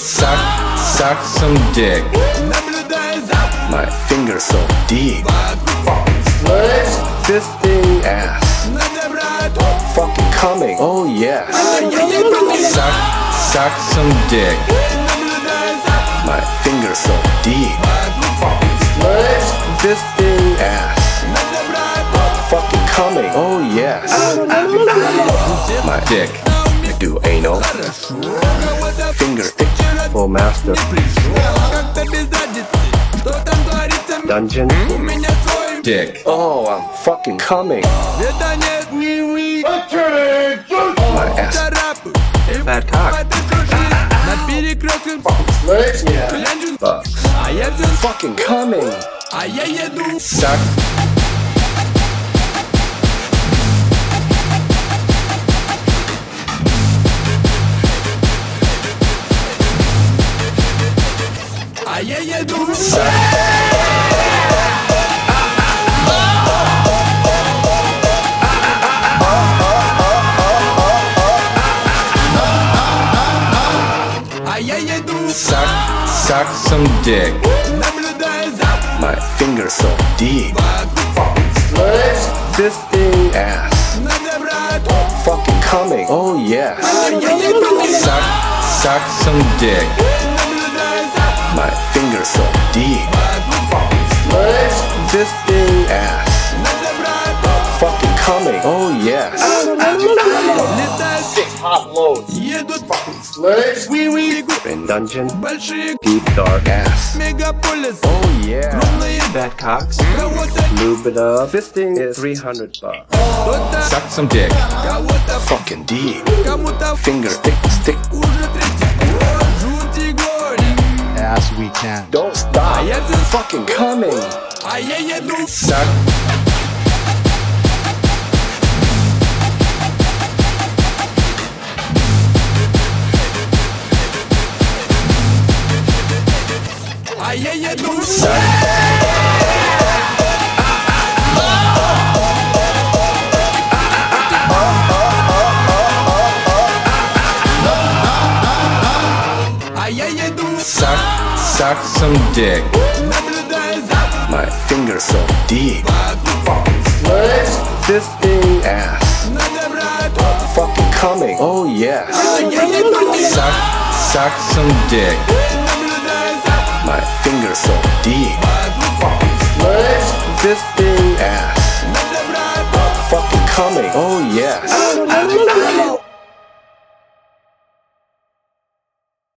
Suck some dick. My fingers so deep. Fisting ass. Fucking coming. Oh yeah. Suck some dick. My fingers so deep. Fisting ass. Fucking coming. Oh yeah. My dick. Do anal. Finger stick. Full master. Dungeon. Dick. Oh, I'm fucking coming. My ass. Bad cock. Fucking coming. Suck. Suck some dick. My fingers so deep. Fisting ass. Fucking coming. Oh yeah. Suck some dick. My fingers so deep. Fisting ass. Fucking coming. Oh yeah. 6 hot loads. Fucking slurs. In dungeon. Deep dark ass. Oh yeah. Fat cocks. Lube it up. Fisting is $300. Suck some dick. Fucking deep. Finger stick. As we can. Don't stop. Fucking coming. Suck. Suck some dick. My fingers so deep. Fisting ass. Fucking coming. Oh yeah. Suck some dick. My fingers so deep. Fisting ass. Fucking coming. Oh yeah.